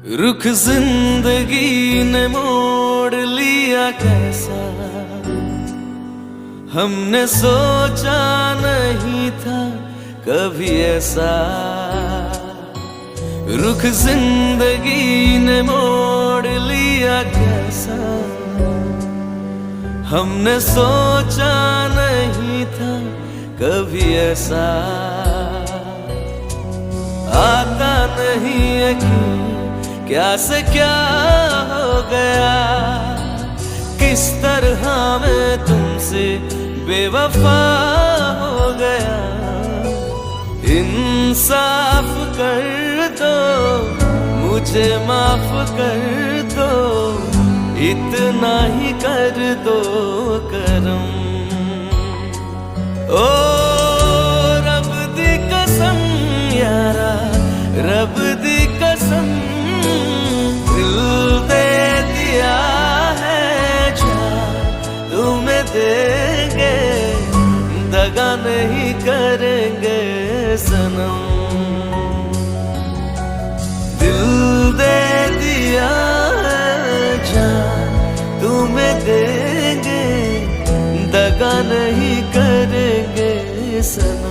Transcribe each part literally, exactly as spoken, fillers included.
रुख जिंदगी ने मोड़ लिया कैसा, हमने सोचा नहीं था कभी ऐसा। रुख जिंदगी ने मोड़ लिया कैसा, हमने सोचा नहीं था कभी ऐसा। आता नहीं यकीन क्या से क्या हो गया, किस तरह मैं तुमसे बेवफा हो गया। इंसाफ कर दो, मुझे माफ कर दो, इतना ही कर दो करम। ओ रब दी कसम यारा, रब दी कसम, दिल दे दिया है जान तुम्हें देंगे, दगा नहीं करेंगे सनम। दिल दे दिया है जान तुम्हें देंगे, दगा नहीं करेंगे सनम।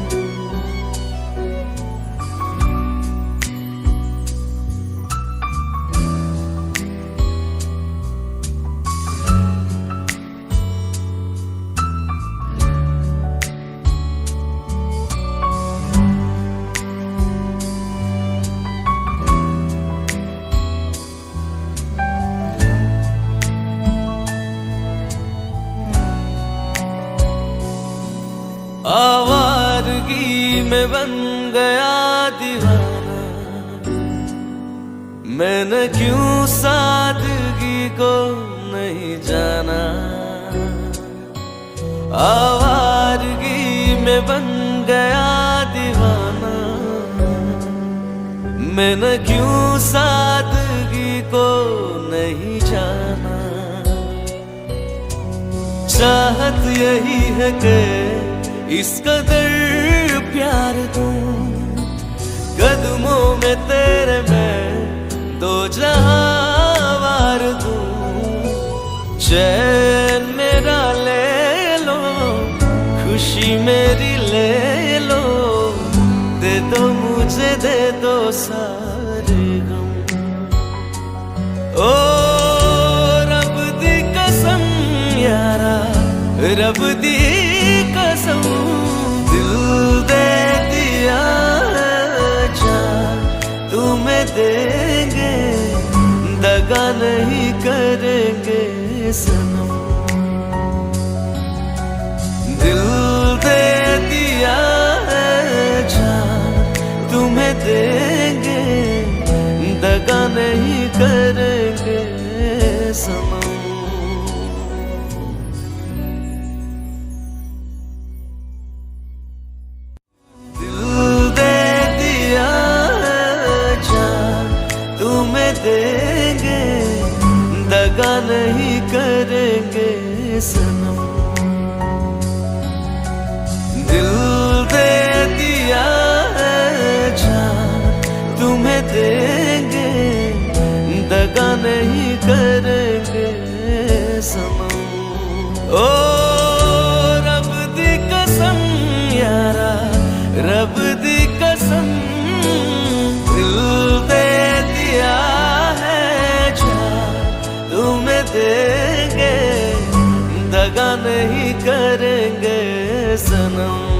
आवारगी में बन गया दीवाना, मैंने क्यों सादगी को नहीं जाना। आवारगी में बन गया दीवाना, मैंने क्यों सादगी को नहीं जाना। चाहत यही है कि इस कदर प्यार दूं, कदमों में तेरे मैं दो जहां वार दूं। चैन मेरा ले लो, खुशी मेरी ले लो, दे दो मुझे दे दो सारे गम। ओ रब दी कसम यारा, रब दी कसम, दिल दे दिया है जान तुम्हें देंगे, दगा नहीं करेंगे सनम। दिल दे दिया है जान तुम्हें देंगे, दगा नहीं करेंगे सनम। देंगे, दगा नहीं करेंगे सनम। दिल दे दिया है जान तुम्हें देंगे, दगा नहीं करेंगे सनम। ओ रब दी कसम यारा, रब दी कसम, दिल दे दिया तुम्हें देंगे, दगा नहीं करेंगे सनम।